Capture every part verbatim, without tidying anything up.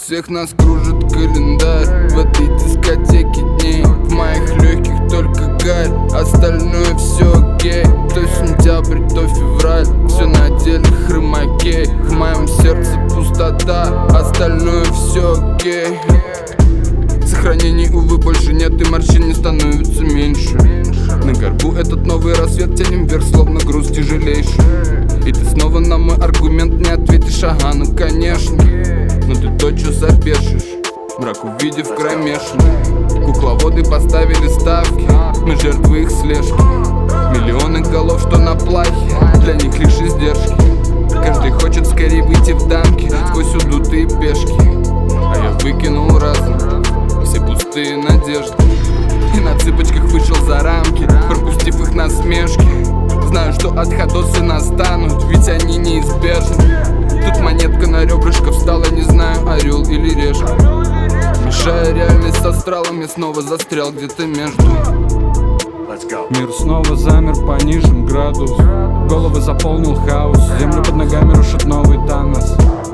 Всех нас кружит календарь в этой дискотеке дней. В моих легких только гарь, остальное все окей. То сентябрь, то февраль, все на деле хромакей. В моем сердце пустота, остальное все окей. Сохранений, увы, больше нет, и морщин не становится меньше. На горбу этот новый рассвет тянем вверх, словно груз тяжелейший. И ты снова на мой аргумент не ответишь, ага, ну конечно. Но ты тотчас запешишь, мрак увидев кромешный. Кукловоды поставили ставки, мы жертвы их слежки. Миллионы голов, что на плахе, для них лишь издержки. Каждый хочет скорее выйти в дамки сквозь удутые пешки. А я выкинул разум, все пустые надежды, и на цыпочках вышел за рамки, пропустив их насмешки. Знаю, что отходосы настанут, ведь они неизбежны. Тут монетка на ребрышко встала, не знаю, орел или решка. Мешая реальность с астралом, я снова застрял где-то между. Мир снова замер, понижен градус. Головы заполнил хаос, землю под ногами рушит новый Танос.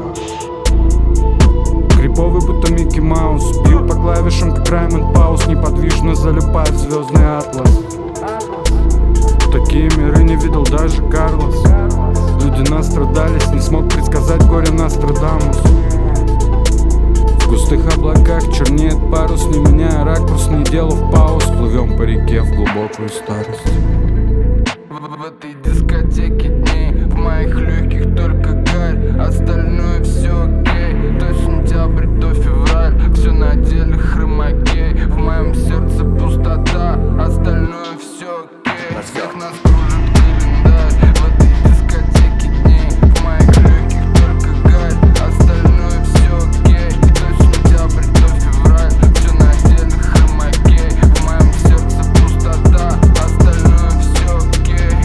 Криповый, будто Микки Маус, бью по клавишам, как Раймонд Паус. Неподвижно залипает в звездный атлас. Такие миры не видел даже Карлос. Люди настрадались, не смог предсказать горе Нострадамус. В густых облаках чернеет парус, не меняя ракурс, не делав пауз. Плывем по реке в глубокую старость. В этой дискотеке дней, в моих легких только гарь, остальное все окей. То сентябрь, то февраль, все на деле хромакей. В моем сердце пустота, остальное все окей. Всех нас кружит календарь в этой дискотеке дней. В моих легких только гарь, остальное все окей. То сентябрь, то февраль, все на деле хромакей. В моем сердце пустота, остальное все окей.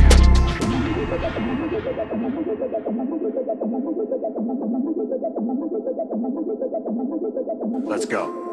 Let's go.